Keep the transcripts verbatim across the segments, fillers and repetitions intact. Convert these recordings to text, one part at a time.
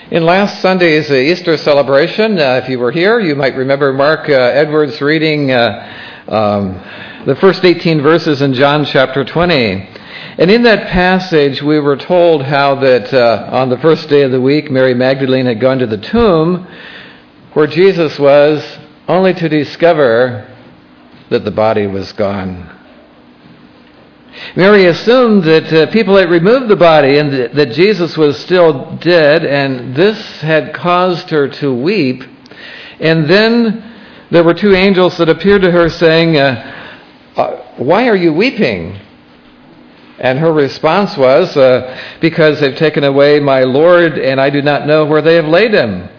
In last Sunday's Easter celebration, uh, if you were here, you might remember Mark uh, Edwards reading uh, um, the first eighteen verses in John chapter twenty. And in that passage, we were told how that uh, on the first day of the week, Mary Magdalene had gone to the tomb where Jesus was, only to discover that the body was gone. Mary assumed that uh, people had removed the body and th- that Jesus was still dead, and this had caused her to weep. And then there were two angels that appeared to her saying, uh, uh, why are you weeping? And her response was, uh, because they've taken away my Lord, and I do not know where they have laid him.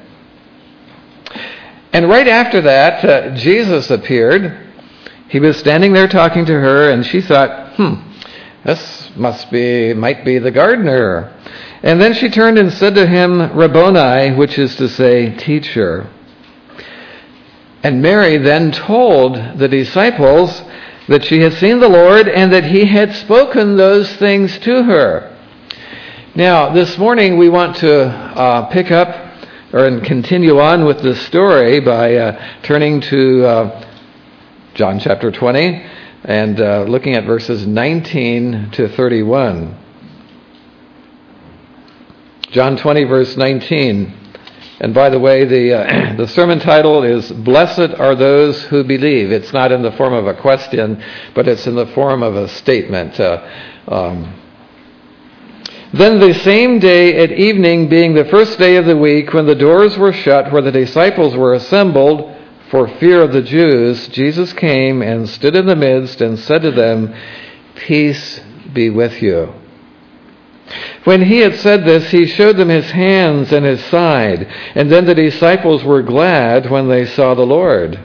And right after that, uh, Jesus appeared. He was standing there talking to her, and she thought, hmm, this must be, might be the gardener. And then she turned and said to him, Rabboni, which is to say, teacher. And Mary then told the disciples that she had seen the Lord and that he had spoken those things to her. Now, this morning we want to uh, pick up or and continue on with the story by uh, turning to uh, John chapter twenty and uh, looking at verses nineteen to thirty-one. John twenty, verse nineteen. And by the way, the uh, the sermon title is Blessed Are Those Who Believe. It's not in the form of a question, but it's in the form of a statement. Uh, um, Then the same day at evening, being the first day of the week, when the doors were shut where the disciples were assembled for fear of the Jews, Jesus came and stood in the midst and said to them, Peace be with you. When he had said this, he showed them his hands and his side, and then the disciples were glad when they saw the Lord.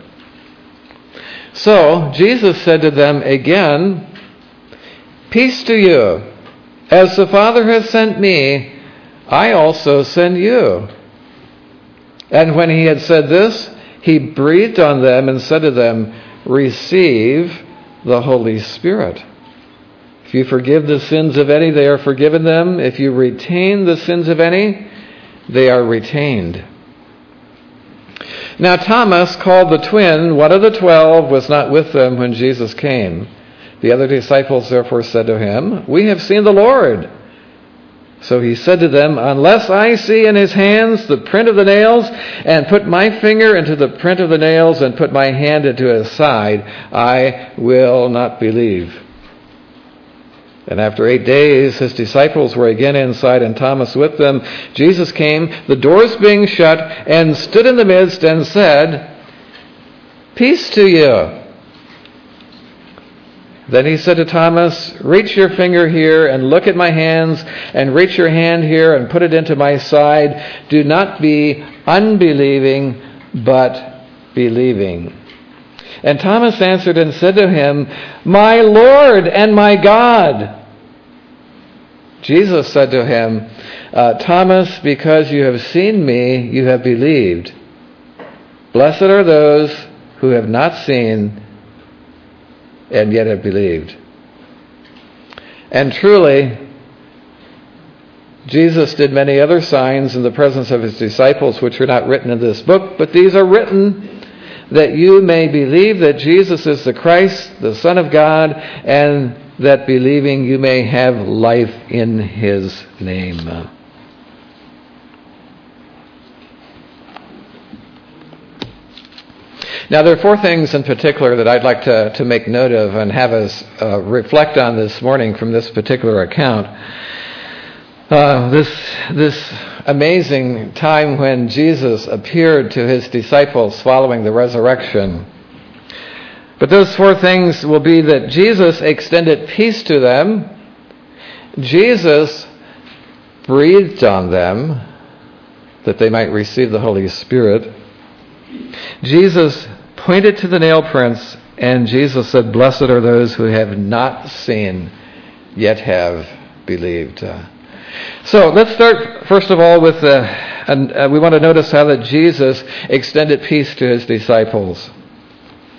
So Jesus said to them again, Peace to you. As the Father has sent me, I also send you. And when he had said this, he breathed on them and said to them, Receive the Holy Spirit. If you forgive the sins of any, they are forgiven them. If you retain the sins of any, they are retained. Now Thomas, called the twin, one of the twelve, was not with them when Jesus came. The other disciples therefore said to him, We have seen the Lord. So he said to them, Unless I see in his hands the print of the nails, and put my finger into the print of the nails, and put my hand into his side, I will not believe. And after eight days, his disciples were again inside, and Thomas with them. Jesus came, the doors being shut, and stood in the midst and said, Peace to you. Then he said to Thomas, Reach your finger here and look at my hands, and reach your hand here and put it into my side. Do not be unbelieving, but believing. And Thomas answered and said to him, My Lord and my God. Jesus said to him, uh, Thomas, because you have seen me, you have believed. Blessed are those who have not seen and yet have believed. And truly, Jesus did many other signs in the presence of his disciples, which are not written in this book, but these are written that you may believe that Jesus is the Christ, the Son of God, and that believing you may have life in his name. Now, there are four things in particular that I'd like to, to make note of and have us uh, reflect on this morning from this particular account. Uh, this this amazing time when Jesus appeared to his disciples following the resurrection. But those four things will be that Jesus extended peace to them, Jesus breathed on them that they might receive the Holy Spirit, Jesus pointed to the nail prints, and Jesus said, Blessed are those who have not seen, yet have believed. Uh, So let's start, first of all, with, uh, and uh, we want to notice how that Jesus extended peace to his disciples.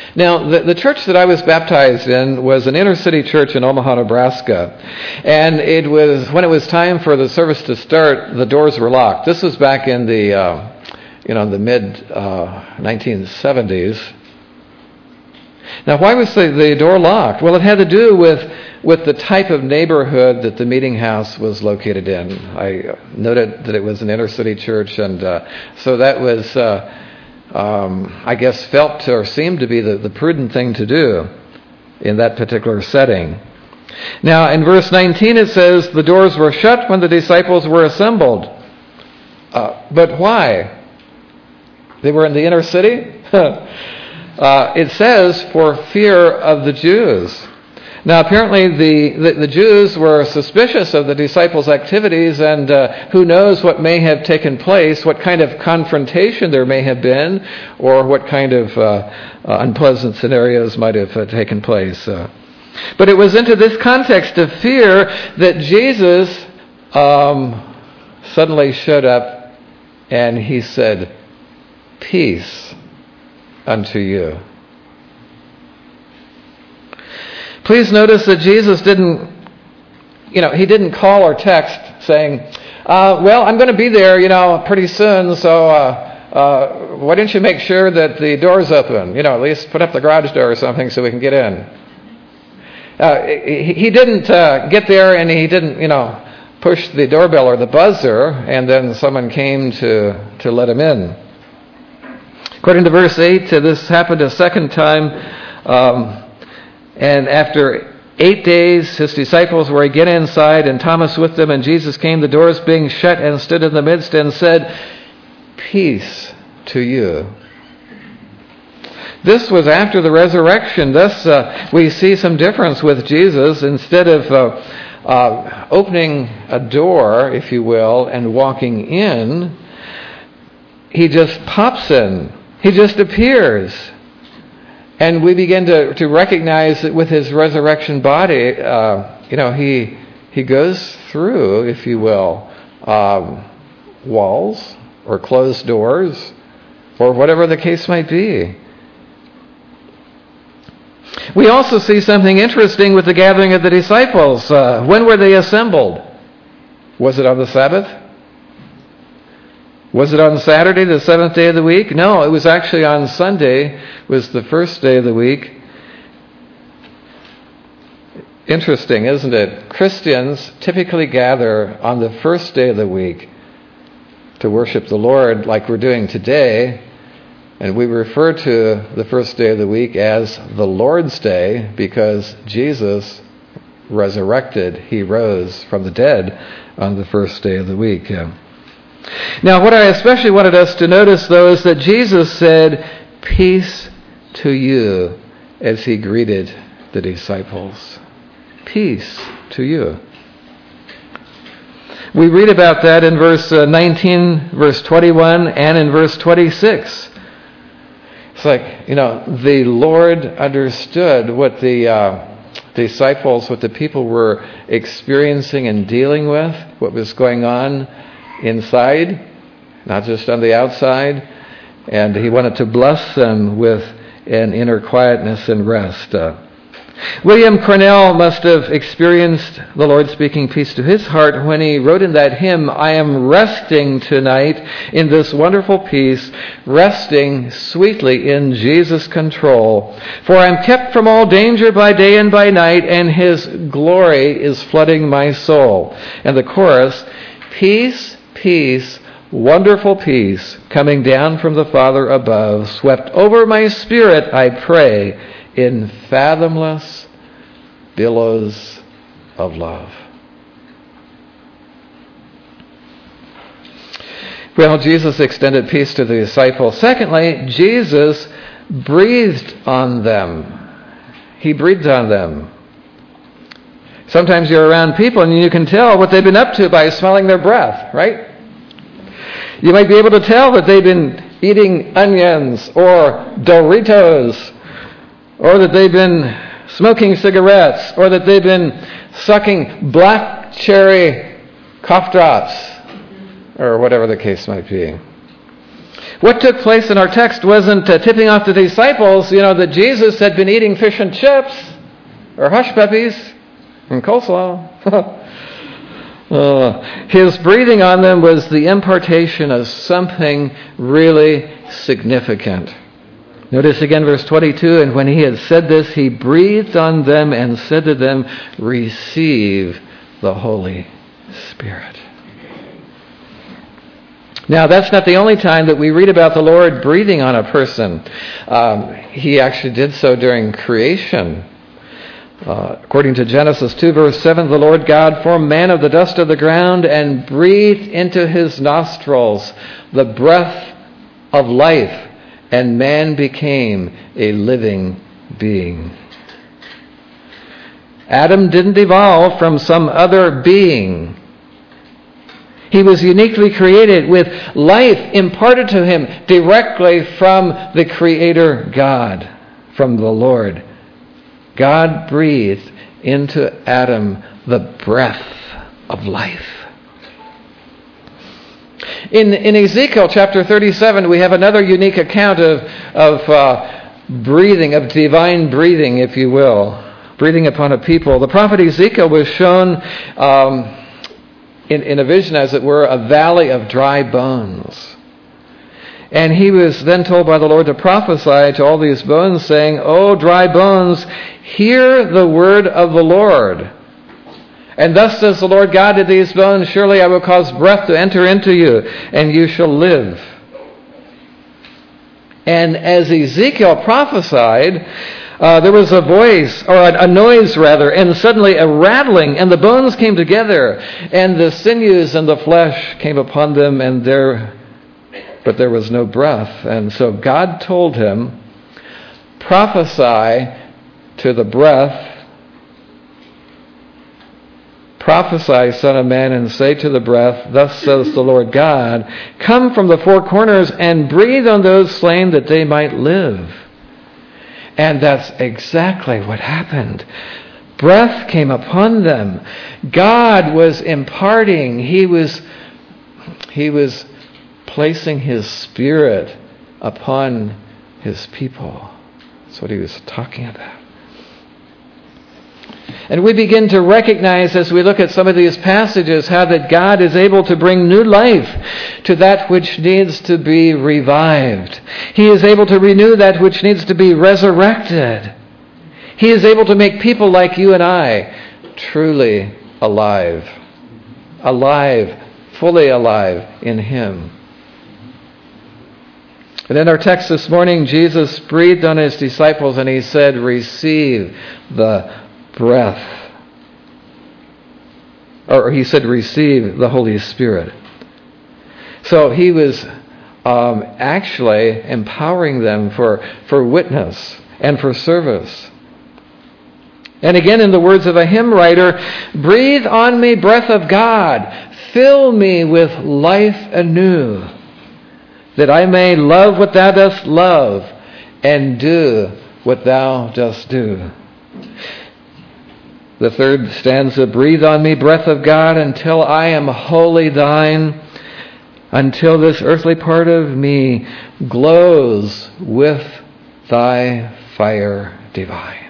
Now, the, the church that I was baptized in was an inner city church in Omaha, Nebraska. And it was when it was time for the service to start, the doors were locked. This was back in the, uh, you know, the mid uh, nineteen seventies. Now, why was the, the door locked? Well, it had to do with with the type of neighborhood that the meeting house was located in. I noted that it was an inner city church, and uh, so that was. Uh, Um, I guess felt or seemed to be the, the prudent thing to do in that particular setting. Now, in verse nineteen it says, the doors were shut when the disciples were assembled. Uh, but why? They were in the inner city? uh, it says, for fear of the Jews. Now, apparently the, the, the Jews were suspicious of the disciples' activities, and uh, who knows what may have taken place, what kind of confrontation there may have been, or what kind of uh, uh, unpleasant scenarios might have uh, taken place. Uh, but it was into this context of fear that Jesus um, suddenly showed up, and he said, "Peace unto you." Please notice that Jesus didn't, you know, he didn't call or text saying, uh, well, I'm going to be there, you know, pretty soon, so uh, uh, why don't you make sure that the door's open? You know, at least put up the garage door or something so we can get in. Uh, he, he didn't uh, get there and he didn't, you know, push the doorbell or the buzzer and then someone came to, to let him in. According to verse eight, uh, this happened a second time. Um, And after eight days, his disciples were again inside, and Thomas with them, and Jesus came, the doors being shut, and stood in the midst, and said, "Peace to you." This was after the resurrection. Thus, uh, we see some difference with Jesus. Instead of uh, uh, opening a door, if you will, and walking in, he just pops in. He just appears. And we begin to, to recognize that with his resurrection body, uh, you know, he he goes through, if you will, um, walls or closed doors or whatever the case might be. We also see something interesting with the gathering of the disciples. Uh, when were they assembled? Was it on the Sabbath? Was it on Saturday, the seventh day of the week? No, it was actually on Sunday, was the first day of the week. Interesting, isn't it? Christians typically gather on the first day of the week to worship the Lord like we're doing today. And we refer to the first day of the week as the Lord's Day because Jesus resurrected. He rose from the dead on the first day of the week. Yeah. Now, what I especially wanted us to notice, though, is that Jesus said, "Peace to you," as he greeted the disciples. Peace to you. We read about that in verse nineteen, verse twenty-one, and in verse twenty-six. It's like, you know, the Lord understood what the uh, disciples, what the people were experiencing and dealing with, what was going on inside, not just on the outside, and he wanted to bless them with an inner quietness and rest. Uh, William Cornell must have experienced the Lord speaking peace to his heart when he wrote in that hymn, "I am resting tonight in this wonderful peace, resting sweetly in Jesus' control. For I am kept from all danger by day and by night, and his glory is flooding my soul." And the chorus, "Peace, peace, wonderful peace, coming down from the Father above, swept over my spirit, I pray, in fathomless billows of love." Well, Jesus extended peace to the disciples. Secondly, Jesus breathed on them. He breathed on them. Sometimes you're around people and you can tell what they've been up to by smelling their breath, right? You might be able to tell that they've been eating onions or Doritos, or that they've been smoking cigarettes, or that they've been sucking black cherry cough drops, or whatever the case might be. What took place in our text wasn't uh, tipping off the disciples, you know, that Jesus had been eating fish and chips or hush puppies and coleslaw. uh, his breathing on them was the impartation of something really significant. Notice again verse twenty-two, and when he had said this, he breathed on them and said to them, receive the Holy Spirit. Now, that's not the only time that we read about the Lord breathing on a person. Um, he actually did so during creation. Uh, according to Genesis two, verse seven, the Lord God formed man of the dust of the ground and breathed into his nostrils the breath of life, and man became a living being. Adam didn't evolve from some other being. He was uniquely created with life imparted to him directly from the Creator God, from the Lord. God breathed into Adam the breath of life. In, in Ezekiel chapter thirty-seven, we have another unique account of, of uh, breathing, of divine breathing, if you will, breathing upon a people. The prophet Ezekiel was shown um, in, in a vision, as it were, a valley of dry bones. And he was then told by the Lord to prophesy to all these bones, saying, O dry bones, hear the word of the Lord. And thus says the Lord God to these bones, surely I will cause breath to enter into you, and you shall live. And as Ezekiel prophesied, uh, there was a voice, or a, a noise rather, and suddenly a rattling, and the bones came together, and the sinews and the flesh came upon them, and there, but there was no breath. And so God told him, prophesy to the breath, prophesy, Son of Man, and say to the breath, thus says the Lord God, come from the four corners and breathe on those slain that they might live. And that's exactly what happened. Breath came upon them. God was imparting. He was, he was placing his Spirit upon his people. That's what he was talking about. And we begin to recognize as we look at some of these passages how that God is able to bring new life to that which needs to be revived. He is able to renew that which needs to be resurrected. He is able to make people like you and I truly alive. Alive, fully alive in Him. And in our text this morning, Jesus breathed on His disciples and He said, receive the breath. Or He said, receive the Holy Spirit. So He was um, actually empowering them for, for witness and for service. And again, in the words of a hymn writer, breathe on me, breath of God, fill me with life anew, that I may love what thou dost love and do what thou dost do. The third stanza, breathe on me, breath of God, until I am wholly thine, until this earthly part of me glows with thy fire divine.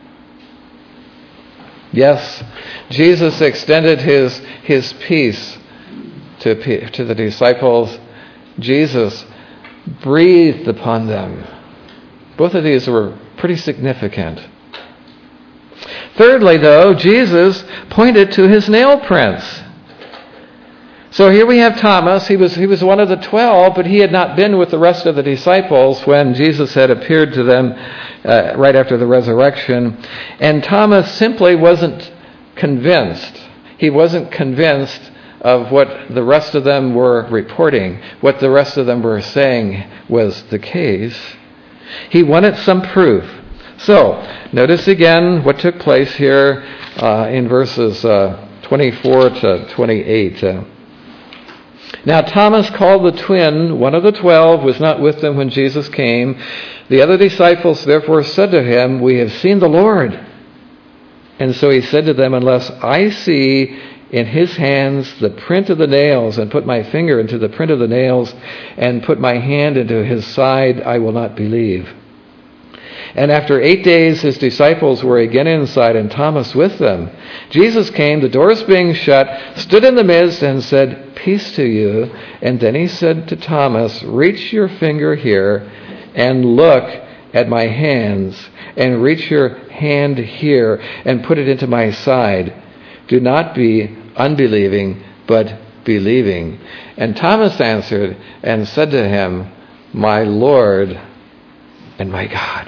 Yes, Jesus extended his, his peace to, to the disciples. Jesus breathed upon them. Both of these were pretty significant. Thirdly, though, Jesus pointed to his nail prints. So here we have Thomas. He was, he was one of the twelve, but he had not been with the rest of the disciples when Jesus had appeared to them uh, right after the resurrection. And Thomas simply wasn't convinced. He wasn't convinced of what the rest of them were reporting, what the rest of them were saying was the case. He wanted some proof. So, notice again what took place here uh, in verses uh, twenty-four to twenty-eight. Uh, now Thomas, called the twin, one of the twelve, was not with them when Jesus came. The other disciples therefore said to him, we have seen the Lord. And so he said to them, unless I see in his hands the print of the nails, and put my finger into the print of the nails, and put my hand into his side, I will not believe. And after eight days his disciples were again inside, and Thomas with them. Jesus came, the doors being shut, stood in the midst, and said, Peace to you. And then he said to Thomas, Reach your finger here, and look at my hands, and reach your hand here, and put it into my side. Do not be unbelieving, but believing. And Thomas answered and said to him, My Lord and my God.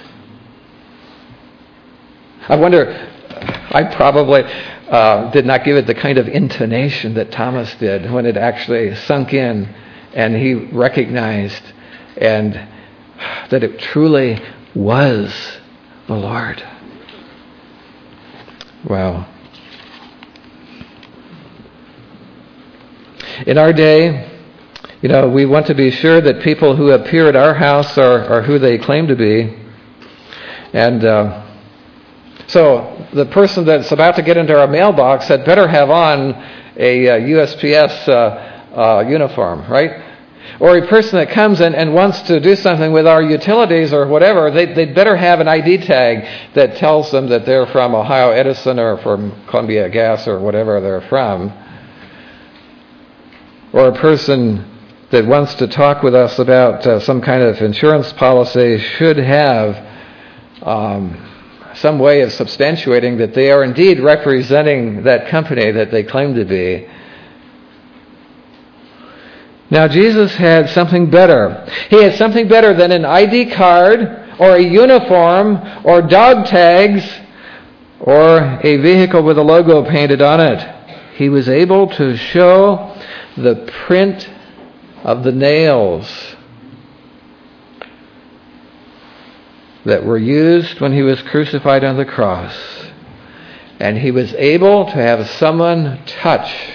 I wonder, I probably uh, did not give it the kind of intonation that Thomas did when it actually sunk in and he recognized and that it truly was the Lord. Wow. In our day, you know, we want to be sure that people who appear at our house are, are who they claim to be. And uh, so the person that's about to get into our mailbox had better have on a uh, U S P S uh, uh, uniform, right? Or a person that comes in and wants to do something with our utilities or whatever, they, they'd better have an I D tag that tells them that they're from Ohio Edison or from Columbia Gas or whatever they're from. Or a person that wants to talk with us about uh, some kind of insurance policy should have um, some way of substantiating that they are indeed representing that company that they claim to be. Now, Jesus had something better. He had something better than an I D card or a uniform or dog tags or a vehicle with a logo painted on it. He was able to show the print of the nails that were used when he was crucified on the cross. And he was able to have someone touch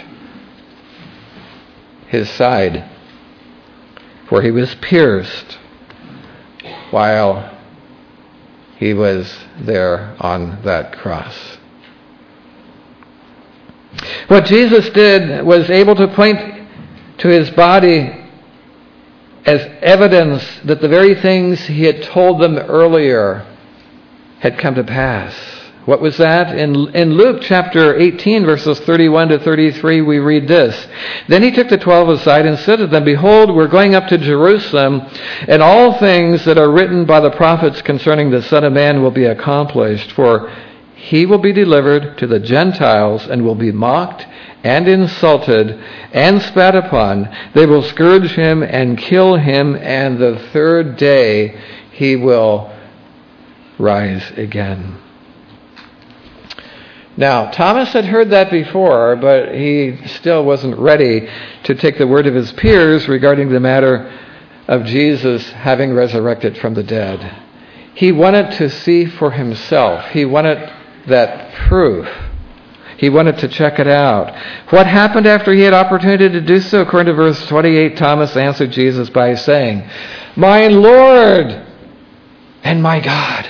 his side, where he was pierced while he was there on that cross. What Jesus did was able to point to his body as evidence that the very things he had told them earlier had come to pass. What was that? In, in Luke chapter eighteen, verses thirty-one to thirty-three, we read this. Then he took the twelve aside and said to them, Behold, we're going up to Jerusalem, and all things that are written by the prophets concerning the Son of Man will be accomplished. For he will be delivered to the Gentiles and will be mocked and insulted and spat upon. They will scourge him and kill him, and the third day he will rise again. Now, Thomas had heard that before, but he still wasn't ready to take the word of his peers regarding the matter of Jesus having resurrected from the dead. He wanted to see for himself. He wanted that proof. He wanted to check it out. What happened after he had opportunity to do so? According to verse twenty-eight, Thomas answered Jesus by saying, My Lord and my God.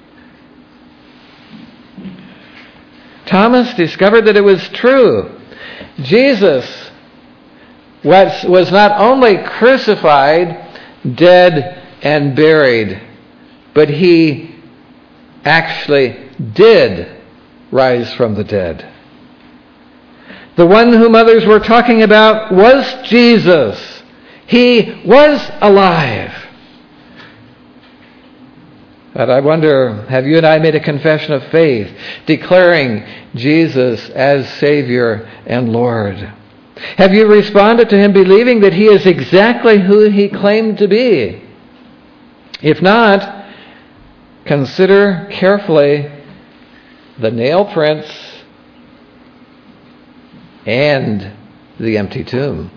Thomas discovered that it was true. Jesus was, was not only crucified, dead, and buried, but he actually did rise from the dead. The one whom others were talking about was Jesus. He was alive. But I wonder, have you and I made a confession of faith, declaring Jesus as Savior and Lord? Have you responded to Him believing that He is exactly who He claimed to be? If not, consider carefully the nail prints and the empty tomb.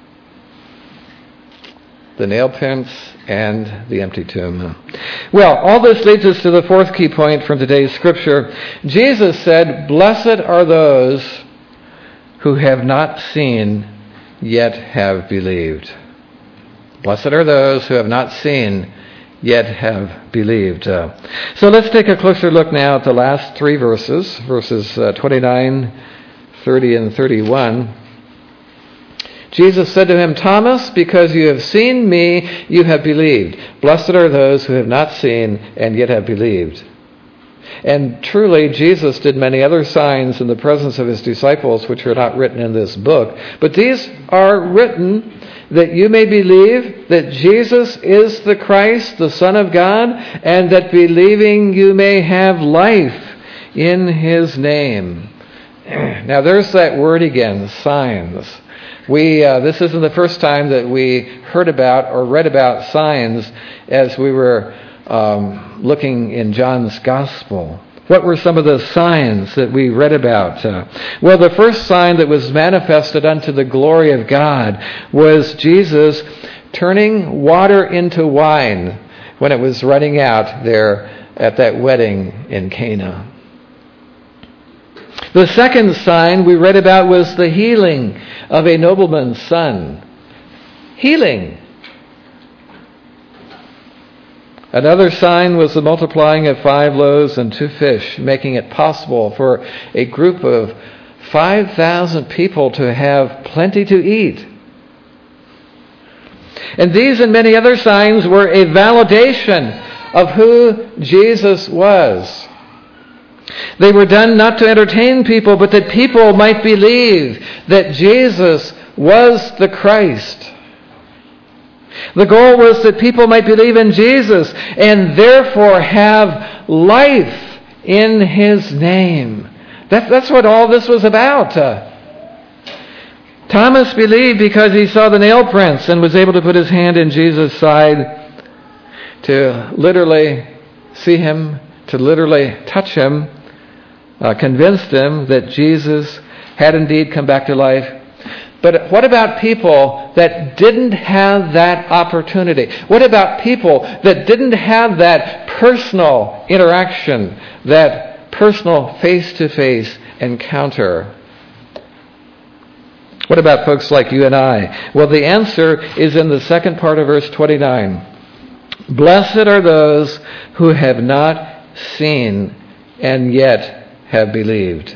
The nail prints and the empty tomb. Well, all this leads us to the fourth key point from today's scripture. Jesus said, Blessed are those who have not seen, yet have believed. Blessed are those who have not seen, yet have believed. Uh, so let's take a closer look now at the last three verses, verses uh, twenty-nine thirty and thirty-one. Jesus said to him, Thomas, because you have seen me, you have believed. Blessed are those who have not seen and yet have believed. And truly, Jesus did many other signs in the presence of his disciples, which are not written in this book. But these are written that you may believe that Jesus is the Christ, the Son of God, and that believing you may have life in his name. Now there's that word again, signs. We uh, this isn't the first time that we heard about or read about signs as we were um, looking in John's Gospel. What were some of the signs that we read about? Uh, well, the first sign that was manifested unto the glory of God was Jesus turning water into wine when it was running out there at that wedding in Cana. The second sign we read about was the healing of a nobleman's son. Healing. Another sign was the multiplying of five loaves and two fish, making it possible for a group of five thousand people to have plenty to eat. And these and many other signs were a validation of who Jesus was. They were done not to entertain people, but that people might believe that Jesus was the Christ. The goal was that people might believe in Jesus and therefore have life in his name. That, that's what all this was about. Uh, Thomas believed because he saw the nail prints and was able to put his hand in Jesus' side to literally see him, to literally touch him. Uh, convinced him that Jesus had indeed come back to life. But what about people that didn't have that opportunity? What about people that didn't have that personal interaction, that personal face-to-face encounter? What about folks like you and I? Well, the answer is in the second part of verse twenty-nine. Blessed are those who have not seen and yet have believed.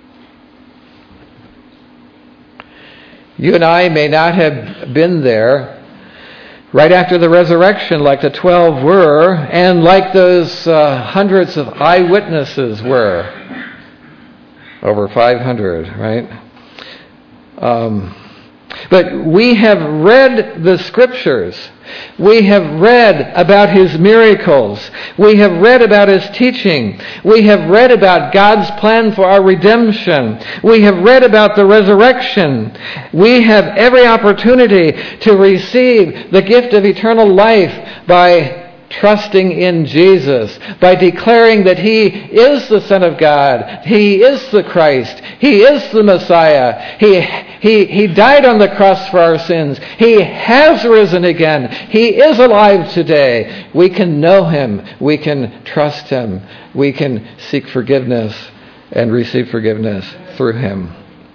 You and I may not have been there right after the resurrection like the twelve were, and like those uh, hundreds of eyewitnesses were. Over five hundred, right? Um, but we have read the Scriptures. We have read about his miracles. We have read about his teaching. We have read about God's plan for our redemption. We have read about the resurrection. We have every opportunity to receive the gift of eternal life by trusting in Jesus, by declaring that he is the Son of God, he is the Christ, he is the Messiah, he, he, he died on the cross for our sins, he has risen again, he is alive today. We can know him, we can trust him, we can seek forgiveness and receive forgiveness through him.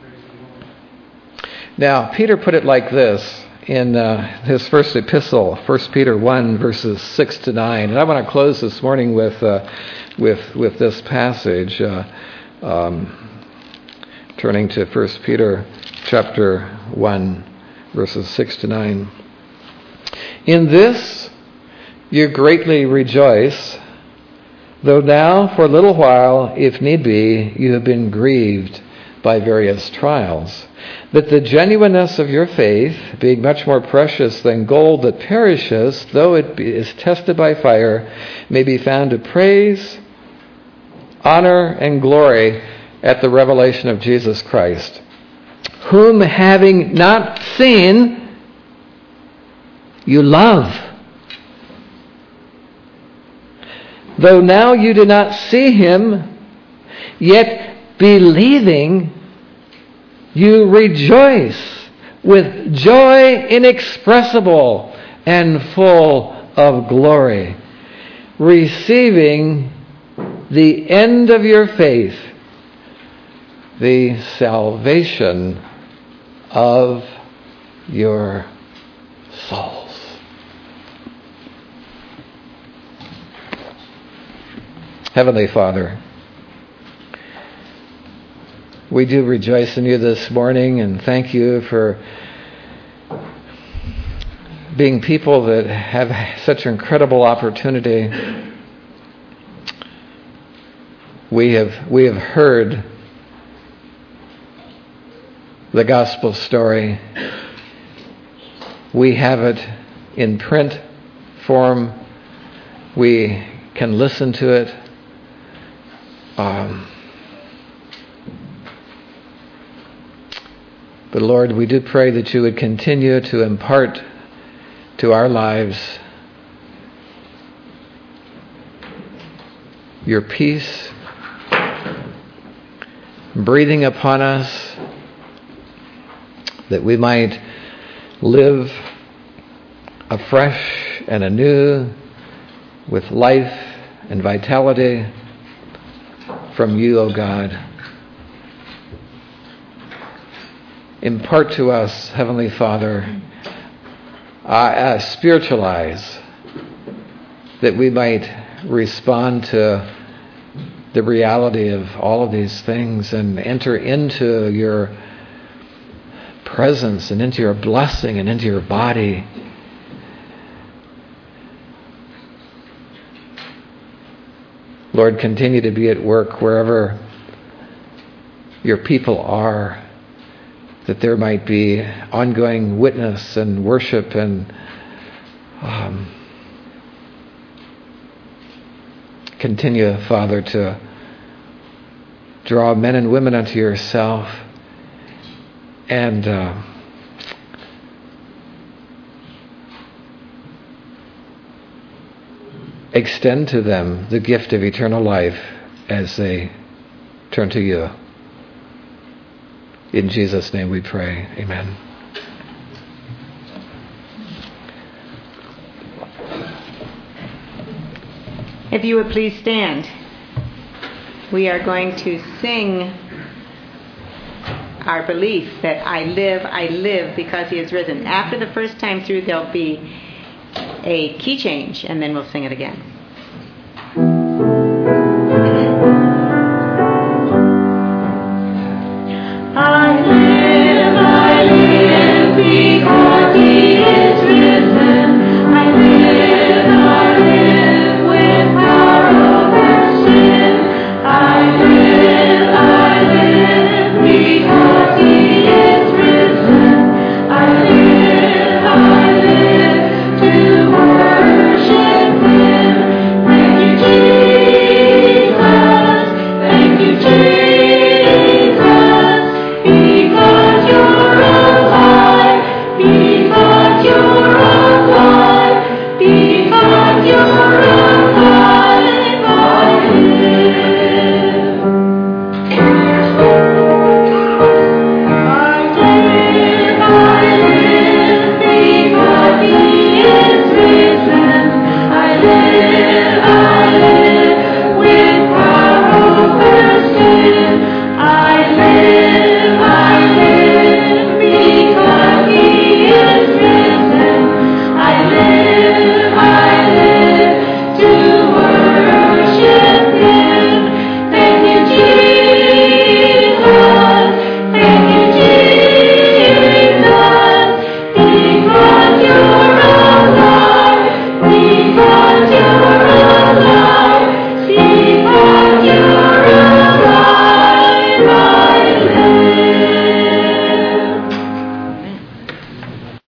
Now, Peter put it like this in uh, his first epistle, First Peter one, verses six to nine. And I want to close this morning with uh, with with this passage, uh, um, turning to First Peter chapter one, verses six to nine. In this you greatly rejoice, though now for a little while, if need be, you have been grieved by various trials, that the genuineness of your faith, being much more precious than gold that perishes, though it be, is tested by fire, may be found to praise, honor, and glory at the revelation of Jesus Christ, whom having not seen, you love. Though now you do not see him, yet believing, you rejoice with joy inexpressible and full of glory, receiving the end of your faith, the salvation of your souls. Heavenly Father, we do rejoice in you this morning and thank you for being people that have such incredible opportunity. We have we have heard the gospel story. We have it in print form. We can listen to it. Um, but Lord, we do pray that you would continue to impart to our lives your peace, breathing upon us, that we might live afresh and anew with life and vitality from you, O God. Impart to us, Heavenly Father, uh, uh, spiritualize, that we might respond to the reality of all of these things and enter into your presence and into your blessing and into your body. Lord, continue to be at work wherever your people are, that there might be ongoing witness and worship and um, continue, Father, to draw men and women unto yourself and uh, extend to them the gift of eternal life as they turn to you. In Jesus' name we pray. Amen. If you would please stand. We are going to sing our belief that I live, I live because he has risen. After the first time through, there'll be a key change, and then we'll sing it again.